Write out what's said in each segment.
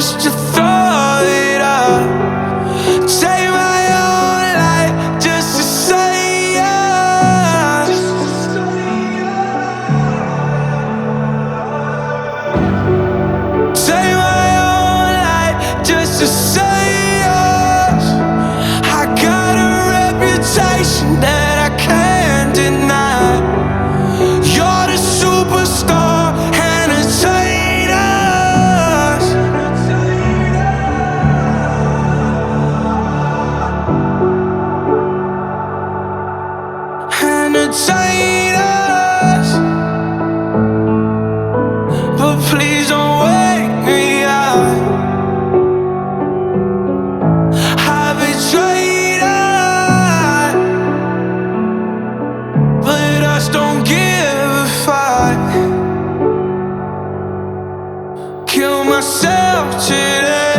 just to throw it up. Take my own life just to say yes. Take my own life just to say yes. I got a reputation that I can't deny. You're the superstar entertainers. Entertainers. But please don't wake me up. I betrayed us, but us don't give a fuck. Kill myself today.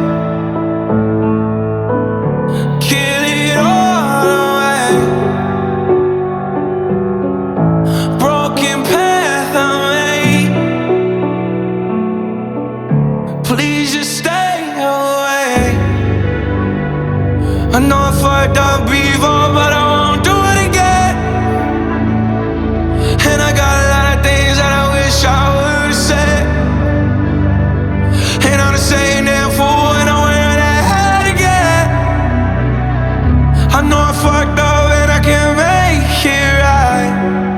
Kill it all away. Broken path I made. Please just stay away. I know I fucked up before, but I won't do it again. And I got a lot of things that I wish I would've said. And I'm the same damn fool and I'm wearing that hat again. I know I fucked up and I can't make it right.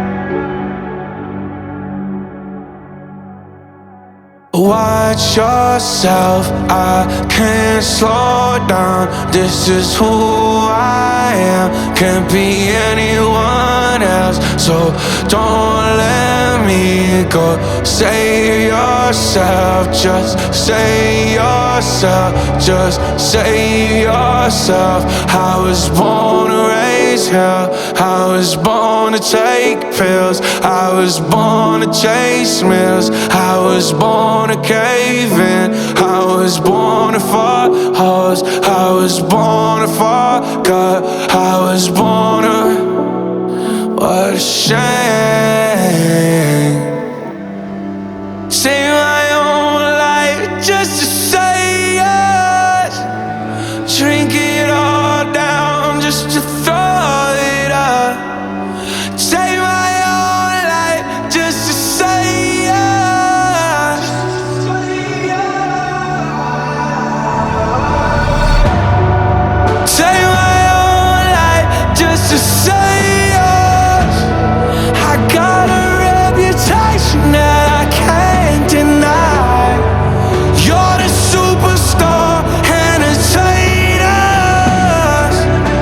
Watch yourself, I can't slow down. This is who I am, can't be anyone else. So don't let me go. Save yourself, just save yourself, just save yourself. I was born to raise hell, I was born to take pills, I was born to chase meals, I was born to cave in, I was born to fuck hoes, I was born to fuck up, I was born to. What a shame. Save my own life just to say yes. Drink it all down just to throw it up. Save my own life just to say yes. Save my own life just to say yes. I got a reputation that I can't deny. You're the superstar entertainers.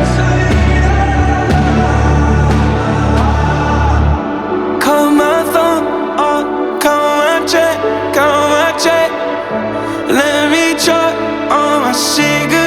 Cut my thumb off, cut my check, cut my check. Let me choke on my cigarette.